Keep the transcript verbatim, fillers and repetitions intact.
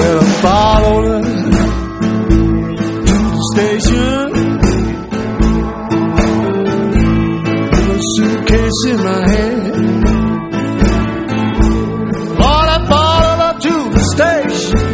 Well, I followed her to the station with a suitcase in my hand. Lord, I followed her to the station